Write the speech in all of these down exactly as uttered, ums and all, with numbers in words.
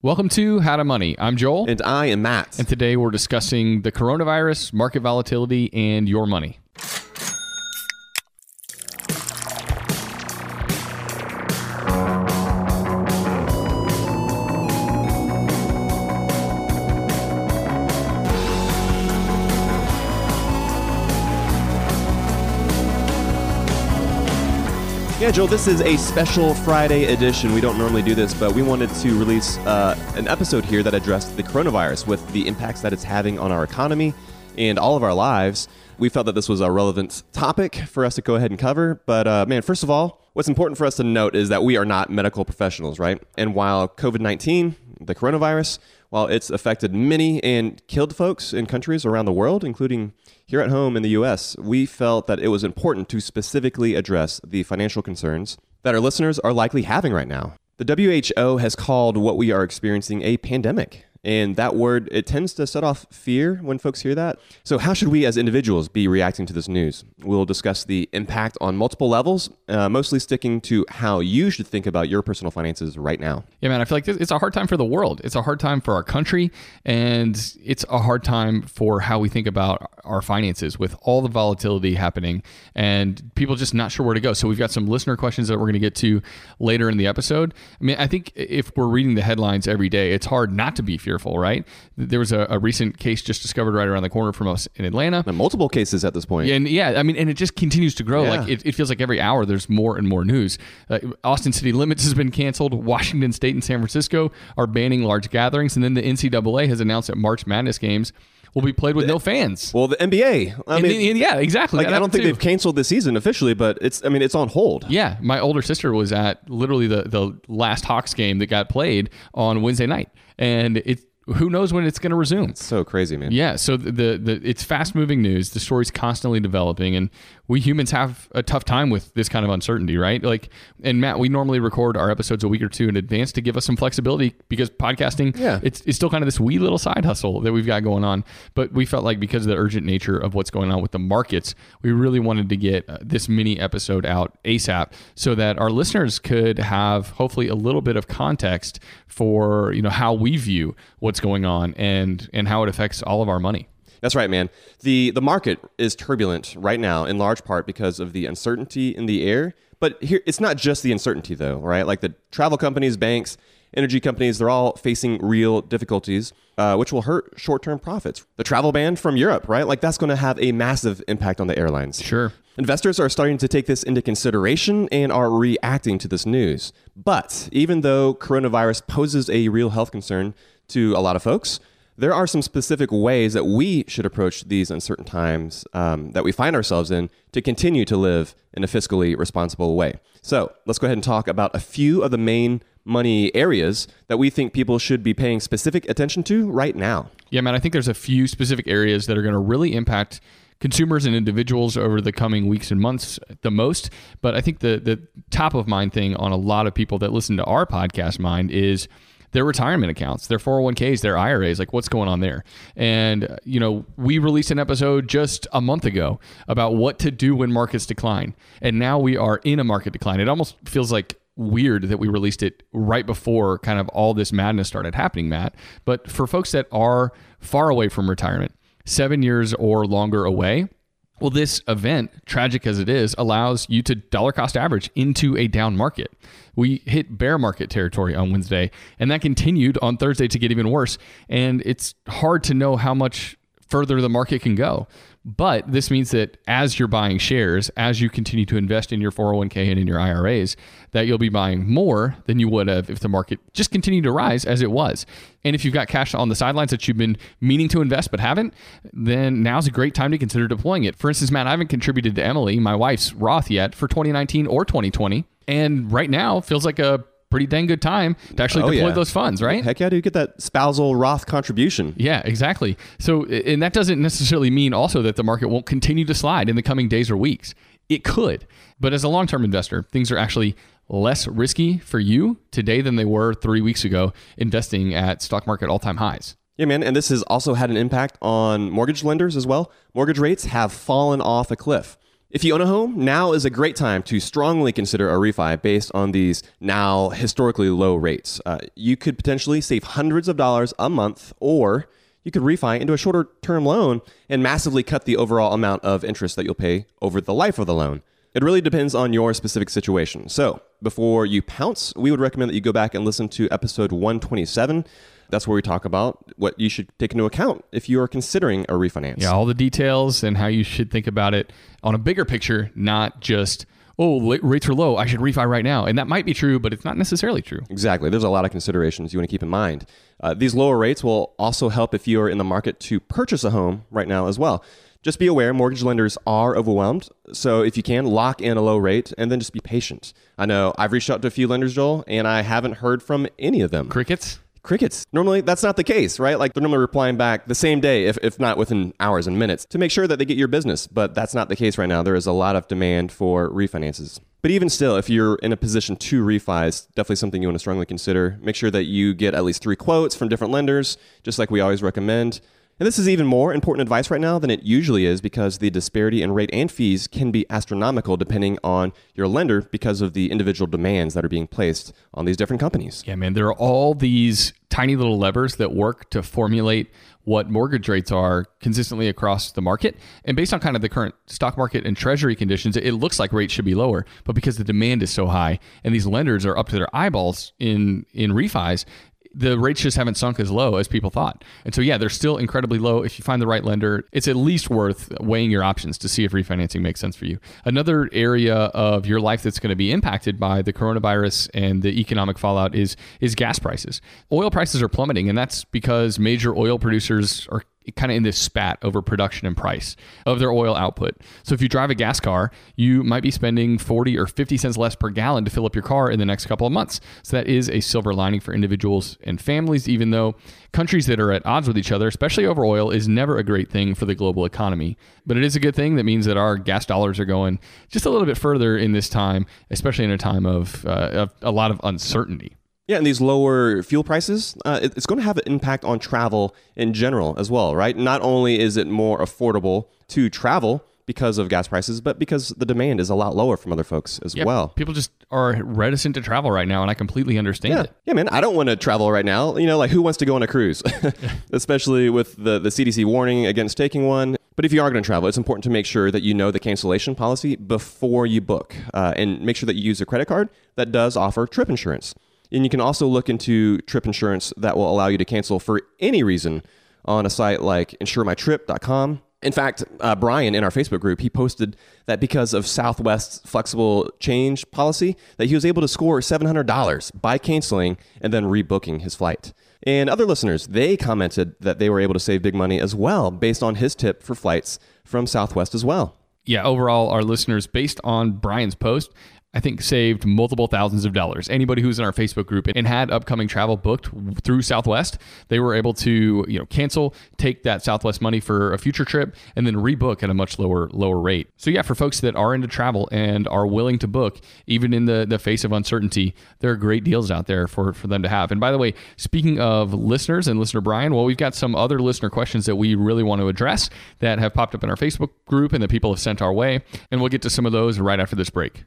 Welcome to How to Money. I'm Joel. And I am Matt. And today we're discussing the coronavirus, market volatility, and your money. Yeah, Joel, this is a special Friday edition. We don't normally do this, but we wanted to release uh, an episode here that addressed the coronavirus with the impacts that it's having on our economy and all of our lives. We felt that this was a relevant topic for us to go ahead and cover. But uh, man, first of all, what's important for us to note is that we are not medical professionals, right? And while covid nineteen, the coronavirus, while it's affected many and killed folks in countries around the world, including here at home in the U S, we felt that it was important to specifically address the financial concerns that our listeners are likely having right now. The W H O has called what we are experiencing a pandemic. And that word, it tends to set off fear when folks hear that. So how should we as individuals be reacting to this news? We'll discuss the impact on multiple levels, uh, mostly sticking to how you should think about your personal finances right now. Yeah, man, I feel like this, it's a hard time for the world. It's a hard time for our country, and it's a hard time for how we think about our finances with all the volatility happening and people just not sure where to go. So we've got some listener questions that we're going to get to later in the episode. I mean, I think if we're reading the headlines every day, it's hard not to be fearful, right? There was a, a recent case just discovered right around the corner from us in Atlanta. And multiple cases at this point. And yeah, I mean, and it just continues to grow. Yeah. Like it, it feels like every hour there's more and more news. Uh, Austin City Limits has been canceled. Washington State and San Francisco are banning large gatherings. And then the N C double A has announced that March Madness games will be played with the, no fans. Well, the N B A. I and mean, the, and yeah, exactly. Like, that I don't think too. they've canceled the season officially, but it's. I mean, it's on hold. Yeah, my older sister was at literally the the last Hawks game that got played on Wednesday night, and it. Who knows when it's going to resume? It's so crazy, man. Yeah, so the, the the it's fast-moving news. The story's constantly developing, and we humans have a tough time with this kind of uncertainty, right? Like, and Matt, we normally record our episodes a week or two in advance to give us some flexibility because podcasting, yeah. it's, it's still kind of this wee little side hustle that we've got going on. But we felt like because of the urgent nature of what's going on with the markets, we really wanted to get uh, this mini episode out ASAP so that our listeners could have hopefully a little bit of context for, you know, how we view what's going on and and how it affects all of our money. That's right, man. The the market is turbulent right now in large part because of the uncertainty in the air. But here, it's not just the uncertainty though, right? Like the travel companies, banks, energy companies, they're all facing real difficulties, uh, which will hurt short-term profits. The travel ban from Europe, right? Like that's going to have a massive impact on the airlines. Sure. Investors are starting to take this into consideration and are reacting to this news. But even though coronavirus poses a real health concern to a lot of folks, there are some specific ways that we should approach these uncertain times um, that we find ourselves in to continue to live in a fiscally responsible way. So let's go ahead and talk about a few of the main money areas that we think people should be paying specific attention to right now. Yeah, man, I think there's a few specific areas that are going to really impact consumers and individuals over the coming weeks and months the most. But I think the the top of mind thing on a lot of people that listen to our podcast mind is their retirement accounts, their four oh one k's, their I R As, like what's going on there. And, you know, we released an episode just a month ago about what to do when markets decline. And now we are in a market decline. It almost feels like weird that we released it right before kind of all this madness started happening, Matt. But for folks that are far away from retirement, seven years or longer away, well, this event, tragic as it is, allows you to dollar cost average into a down market. We hit bear market territory on Wednesday, and that continued on Thursday to get even worse. And it's hard to know how much further the market can go. But this means that as you're buying shares, as you continue to invest in your four oh one k and in your I R As, that you'll be buying more than you would have if the market just continued to rise as it was. And if you've got cash on the sidelines that you've been meaning to invest but haven't, then now's a great time to consider deploying it. For instance, Matt, I haven't contributed to Emily, my wife's Roth yet for twenty nineteen or twenty twenty. And right now feels like a pretty dang good time to actually oh, deploy yeah. those funds, right? Heck yeah, dude, get that spousal Roth contribution. Yeah, exactly. So, and that doesn't necessarily mean also that the market won't continue to slide in the coming days or weeks. It could, but as a long-term investor, things are actually less risky for you today than they were three weeks ago investing at stock market all-time highs. Yeah, man, and this has also had an impact on mortgage lenders as well. Mortgage rates have fallen off a cliff. If you own a home, now is a great time to strongly consider a refi based on these now historically low rates. Uh, you could potentially save hundreds of dollars a month, or you could refi into a shorter term loan and massively cut the overall amount of interest that you'll pay over the life of the loan. It really depends on your specific situation. So before you pounce, we would recommend that you go back and listen to episode one twenty-seven. That's where we talk about what you should take into account if you are considering a refinance. Yeah, all the details and how you should think about it on a bigger picture, not just, oh, rates are low, I should refi right now. And that might be true, but it's not necessarily true. Exactly. There's a lot of considerations you want to keep in mind. Uh, these lower rates will also help if you are in the market to purchase a home right now as well. Just be aware, mortgage lenders are overwhelmed. So if you can, lock in a low rate and then just be patient. I know I've reached out to a few lenders, Joel, and I haven't heard from any of them. Crickets? Crickets. Normally, that's not the case, right? Like they're normally replying back the same day, if, if not within hours and minutes, to make sure that they get your business. But that's not the case right now. There is a lot of demand for refinances. But even still, if you're in a position to refi, it's definitely something you want to strongly consider. Make sure that you get at least three quotes from different lenders, just like we always recommend. And this is even more important advice right now than it usually is, because the disparity in rate and fees can be astronomical depending on your lender because of the individual demands that are being placed on these different companies. Yeah, man, there are all these tiny little levers that work to formulate what mortgage rates are consistently across the market. And based on kind of the current stock market and treasury conditions, it looks like rates should be lower. But because the demand is so high and these lenders are up to their eyeballs in, in refis, the rates just haven't sunk as low as people thought. And so, yeah, they're still incredibly low. If you find the right lender, it's at least worth weighing your options to see if refinancing makes sense for you. Another area of your life that's going to be impacted by the coronavirus and the economic fallout is, is gas prices. Oil prices are plummeting, and that's because major oil producers are kind of in this spat over production and price of their oil output. So if you drive a gas car, you might be spending forty or fifty cents less per gallon to fill up your car in the next couple of months. So that is a silver lining for individuals and families, even though countries that are at odds with each other, especially over oil, is never a great thing for the global economy. But it is a good thing. That means that our gas dollars are going just a little bit further in this time, especially in a time of, uh, of a lot of uncertainty. Yeah, and these lower fuel prices, uh, it, it's going to have an impact on travel in general as well, right? Not only is it more affordable to travel because of gas prices, but because the demand is a lot lower from other folks as yeah, well. People just are reticent to travel right now, and I completely understand yeah. it. Yeah, man, I don't want to travel right now. You know, like who wants to go on a cruise? Especially with the, the C D C warning against taking one. But if you are going to travel, it's important to make sure that you know the cancellation policy before you book, uh, and make sure that you use a credit card that does offer trip insurance. And you can also look into trip insurance that will allow you to cancel for any reason on a site like insure my trip dot com. In fact, uh, Brian in our Facebook group, he posted that because of Southwest's flexible change policy, that he was able to score seven hundred dollars by canceling and then rebooking his flight. And other listeners, they commented that they were able to save big money as well based on his tip for flights from Southwest as well. Yeah, overall, our listeners, based on Brian's post, I think saved multiple thousands of dollars. Anybody who's in our Facebook group and had upcoming travel booked through Southwest, they were able to, you know, cancel, take that Southwest money for a future trip, and then rebook at a much lower lower rate. So yeah, for folks that are into travel and are willing to book, even in the, the face of uncertainty, there are great deals out there for, for them to have. And by the way, speaking of listeners and listener Brian, well, we've got some other listener questions that we really want to address that have popped up in our Facebook group and that people have sent our way. And we'll get to some of those right after this break.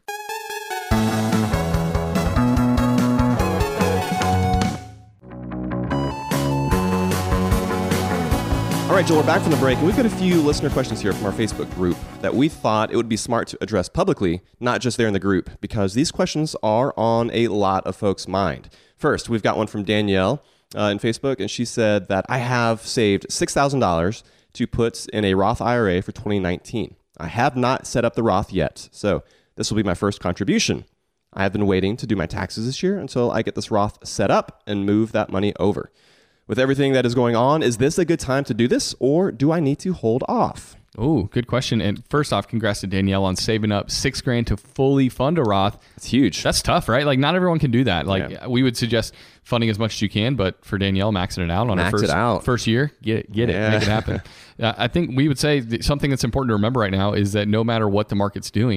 All right, Joel, we're back from the break, and we've got a few listener questions here from our Facebook group that we thought it would be smart to address publicly, not just there in the group, because these questions are on a lot of folks' mind. First, we've got one from Danielle uh, in Facebook, and she said that I have saved six thousand dollars to put in a Roth I R A for twenty nineteen. I have not set up the Roth yet, so this will be my first contribution. I have been waiting to do my taxes this year until I get this Roth set up and move that money over. With everything that is going on, is this a good time to do this, or do I need to hold off? Oh, good question. And first off, congrats to Danielle on saving up six grand to fully fund a Roth. It's huge. That's tough, right? Like, not everyone can do that. Like, yeah. we would suggest funding as much as you can, but for Danielle, maxing it out on Max her first, it out. first year, get it, get it, Yeah. make it happen. uh, I think we would say that something that's important to remember right now is that no matter what the market's doing,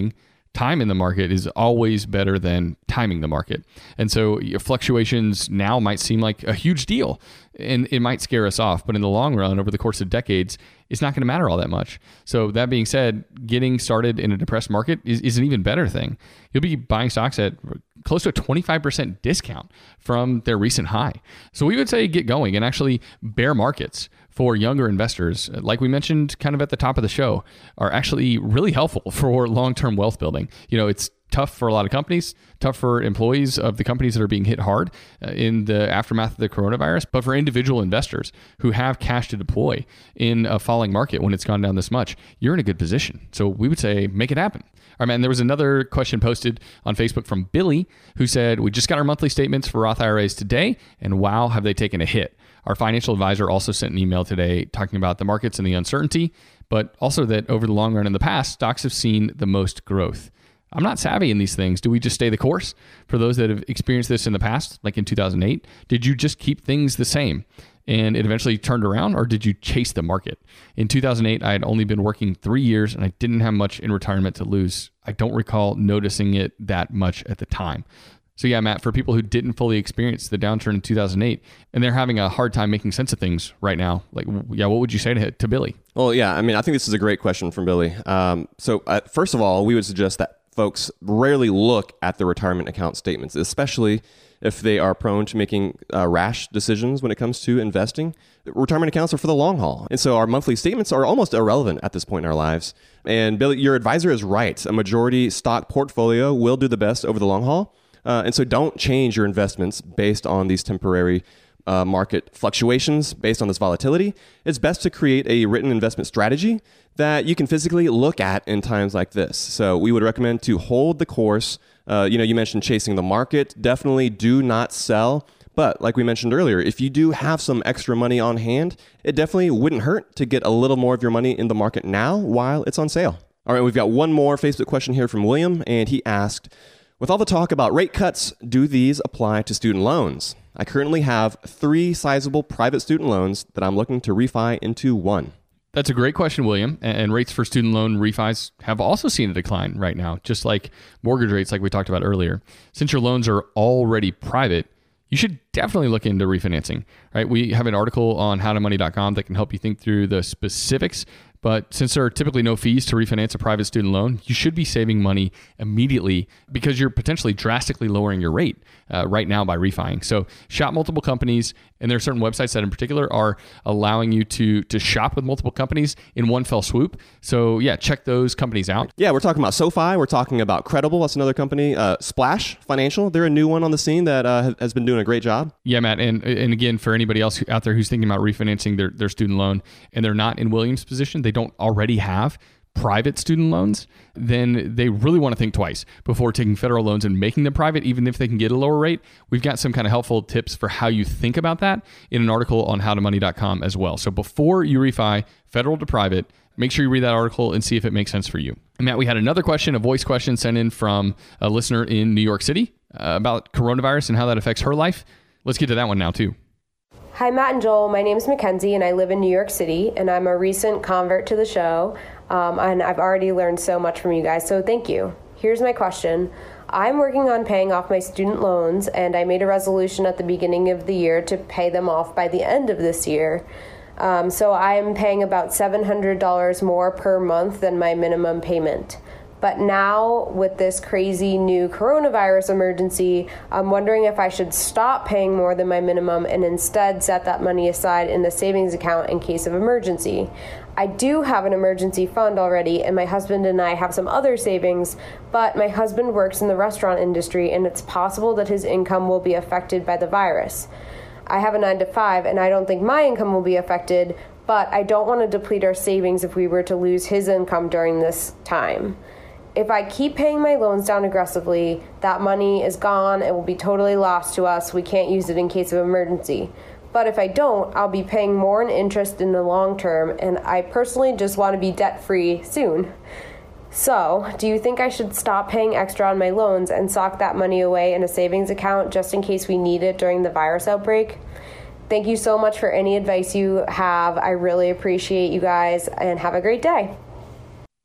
time in the market is always better than timing the market. And so fluctuations now might seem like a huge deal and it might scare us off, but in the long run, over the course of decades, it's not going to matter all that much. So that being said, getting started in a depressed market is, is an even better thing. You'll be buying stocks at close to a twenty-five percent discount from their recent high. So we would say get going, and actually bear markets for younger investors, like we mentioned kind of at the top of the show, are actually really helpful for long-term wealth building. You know, it's tough for a lot of companies, tough for employees of the companies that are being hit hard uh, in the aftermath of the coronavirus, but for individual investors who have cash to deploy in a falling market when it's gone down this much, you're in a good position. So we would say make it happen. All right, man, there was another question posted on Facebook from Billy who said, we just got our monthly statements for Roth I R As today, and wow, have they taken a hit. Our financial advisor also sent an email today talking about the markets and the uncertainty, but also that over the long run in the past, stocks have seen the most growth. I'm not savvy in these things. Do we just stay the course? For those that have experienced this in the past, like in two thousand eight, did you just keep things the same and it eventually turned around, or did you chase the market? In two thousand eight, I had only been working three years and I didn't have much in retirement to lose. I don't recall noticing it that much at the time. So yeah, Matt, for people who didn't fully experience the downturn in two thousand eight and they're having a hard time making sense of things right now, like, yeah, what would you say to, to Billy? Well, yeah, I mean, I think this is a great question from Billy. Um, so uh, first of all, we would suggest that folks rarely look at the retirement account statements, especially if they are prone to making uh, rash decisions when it comes to investing. Retirement accounts are for the long haul. And so our monthly statements are almost irrelevant at this point in our lives. And Billy, your advisor is right. A majority stock portfolio will do the best over the long haul. Uh, and so don't change your investments based on these temporary uh, market fluctuations, based on this volatility. It's best to create a written investment strategy that you can physically look at in times like this. So we would recommend to hold the course. Uh, you know, you mentioned chasing the market. Definitely do not sell. But like we mentioned earlier, if you do have some extra money on hand, it definitely wouldn't hurt to get a little more of your money in the market now while it's on sale. All right, we've got one more Facebook question here from William, and he asked, with all the talk about rate cuts, do these apply to student loans? I currently have three sizable private student loans that I'm looking to refi into one. That's a great question, William. And rates for student loan refis have also seen a decline right now, just like mortgage rates, like we talked about earlier. Since your loans are already private, you should definitely look into refinancing, right? We have an article on how to money dot com that can help you think through the specifics. But since there are typically no fees to refinance a private student loan, you should be saving money immediately because you're potentially drastically lowering your rate uh, right now by refining. So shop multiple companies, and there are certain websites that in particular are allowing you to to shop with multiple companies in one fell swoop. So yeah, check those companies out. Yeah, we're talking about SoFi. We're talking about Credible. That's another company. Uh, Splash Financial. They're a new one on the scene that uh, has been doing a great job. Yeah, Matt. And and again, for anybody else out there who's thinking about refinancing their, their student loan and they're not in William's position, they don't already have private student loans, then they really want to think twice before taking federal loans and making them private, even if they can get a lower rate. We've got some kind of helpful tips for how you think about that in an article on how to money dot com as well. So before you refi federal to private, make sure you read that article and see if it makes sense for you. And Matt, we had another question, a voice question sent in from a listener in New York City uh, about coronavirus and how that affects her life. Let's get to that one now too. Hi, Matt and Joel. My name is Mackenzie, and I live in New York City, and I'm a recent convert to the show, um, and I've already learned so much from you guys, so thank you. Here's my question. I'm working on paying off my student loans, and I made a resolution at the beginning of the year to pay them off by the end of this year. Um, so I'm paying about seven hundred dollars more per month than my minimum payment. But now, with this crazy new coronavirus emergency, I'm wondering if I should stop paying more than my minimum and instead set that money aside in a savings account in case of emergency. I do have an emergency fund already, and my husband and I have some other savings, but my husband works in the restaurant industry, and it's possible that his income will be affected by the virus. I have a nine to five, and I don't think my income will be affected, but I don't want to deplete our savings if we were to lose his income during this time. If I keep paying my loans down aggressively, that money is gone. It will be totally lost to us. We can't use it in case of emergency. But if I don't, I'll be paying more in interest in the long term, and I personally just want to be debt-free soon. So, do you think I should stop paying extra on my loans and sock that money away in a savings account just in case we need it during the virus outbreak? Thank you so much for any advice you have. I really appreciate you guys, and have a great day.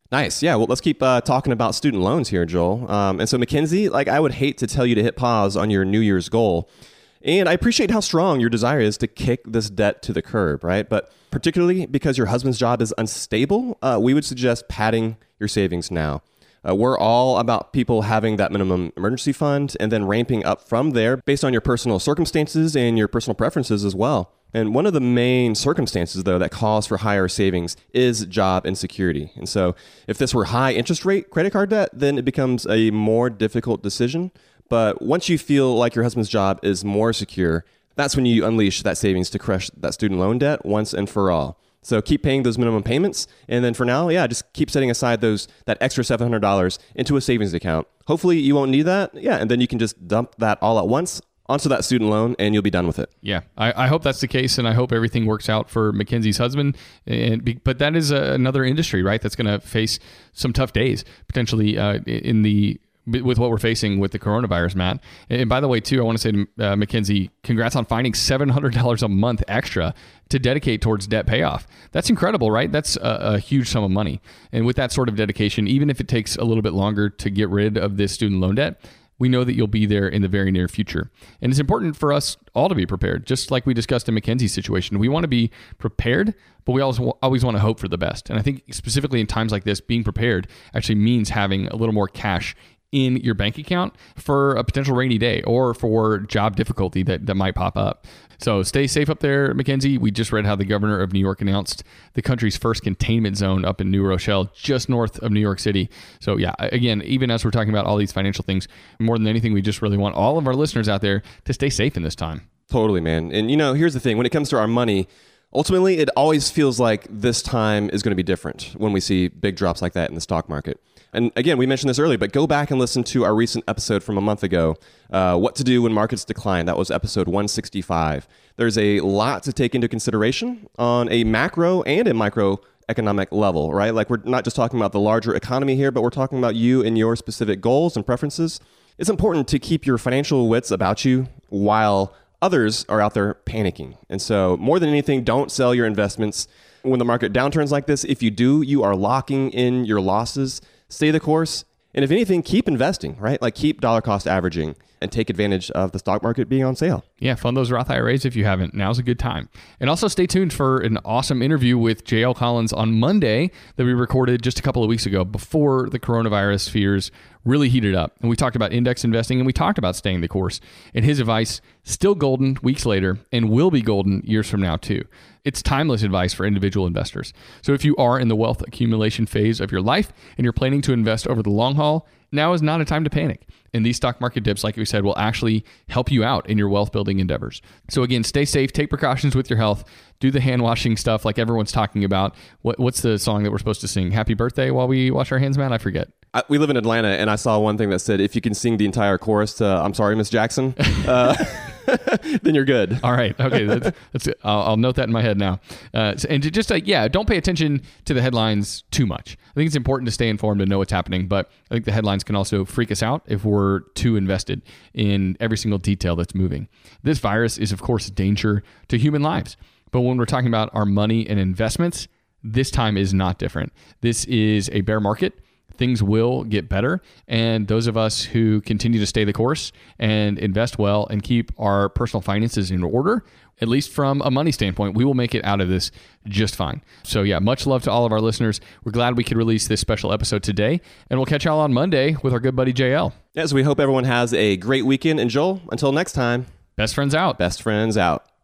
Nice. Yeah. Well, let's keep uh, talking about student loans here, Joel. Um, and so, Mackenzie, like I would hate to tell you to hit pause on your New Year's goal. And I appreciate how strong your desire is to kick this debt to the curb, right? But particularly because your husband's job is unstable, uh, we would suggest padding your savings now. Uh, we're all about people having that minimum emergency fund and then ramping up from there based on your personal circumstances and your personal preferences as well. And one of the main circumstances, though, that calls for higher savings is job insecurity. And so if this were high interest rate credit card debt, then it becomes a more difficult decision. But once you feel like your husband's job is more secure, that's when you unleash that savings to crush that student loan debt once and for all. So keep paying those minimum payments. And then for now, yeah, just keep setting aside those that extra seven hundred dollars into a savings account. Hopefully you won't need that. Yeah. And then you can just dump that all at once onto that student loan and you'll be done with it. Yeah, I, I hope that's the case, and I hope everything works out for Mackenzie's husband. And be, but that is a, another industry, right, that's going to face some tough days, potentially uh, in the with what we're facing with the coronavirus, Matt. And by the way, too, I want to say to uh, Mackenzie, congrats on finding seven hundred dollars a month extra to dedicate towards debt payoff. That's incredible, right? That's a, a huge sum of money. And with that sort of dedication, even if it takes a little bit longer to get rid of this student loan debt, we know that you'll be there in the very near future. And it's important for us all to be prepared, just like we discussed in Mackenzie's situation. We want to be prepared, but we always, always want to hope for the best. And I think specifically in times like this, being prepared actually means having a little more cash in your bank account for a potential rainy day or for job difficulty that, that might pop up. So stay safe up there, Mackenzie. We just read how the governor of New York announced the country's first containment zone up in New Rochelle, just north of New York City. So yeah, again, even as we're talking about all these financial things, more than anything, we just really want all of our listeners out there to stay safe in this time. Totally, man. And you know, here's the thing. When it comes to our money, ultimately, it always feels like this time is going to be different when we see big drops like that in the stock market. And again, we mentioned this earlier, but go back and listen to our recent episode from a month ago, uh, What to Do When Markets Decline. That was episode one sixty-five. There's a lot to take into consideration on a macro and a microeconomic level, right? Like we're not just talking about the larger economy here, but we're talking about you and your specific goals and preferences. It's important to keep your financial wits about you while others are out there panicking. And so more than anything, don't sell your investments when the market downturns like this. If you do, you are locking in your losses. Stay the course. And if anything, keep investing, right? Like keep dollar cost averaging and take advantage of the stock market being on sale. Yeah, fund those Roth I R As if you haven't. Now's a good time. And also stay tuned for an awesome interview with J L Collins on Monday that we recorded just a couple of weeks ago before the coronavirus fears really heated up. And we talked about index investing and we talked about staying the course. And his advice, still golden weeks later and will be golden years from now too. It's timeless advice for individual investors. So if you are in the wealth accumulation phase of your life and you're planning to invest over the long haul, now is not a time to panic. And these stock market dips, like we said, will actually help you out in your wealth building endeavors. So again, stay safe, take precautions with your health, do the hand washing stuff like everyone's talking about. What, what's the song that we're supposed to sing? Happy birthday while we wash our hands, man? I forget. I, we live in Atlanta, and I saw one thing that said, if you can sing the entire chorus to I'm Sorry, Miss Jackson, uh, then you're good. All right. Okay. That's, that's it. I'll, I'll note that in my head now. Uh, and to just, uh, yeah, don't pay attention to the headlines too much. I think it's important to stay informed and know what's happening, but I think the headlines can also freak us out if we're too invested in every single detail that's moving. This virus is, of course, a danger to human lives. But when we're talking about our money and investments, this time is not different. This is a bear market. Things will get better. And those of us who continue to stay the course and invest well and keep our personal finances in order, at least from a money standpoint, we will make it out of this just fine. So yeah, much love to all of our listeners. We're glad we could release this special episode today. And we'll catch y'all on Monday with our good buddy J L. Yes, we hope everyone has a great weekend. And Joel, until next time, best friends out. Best friends out.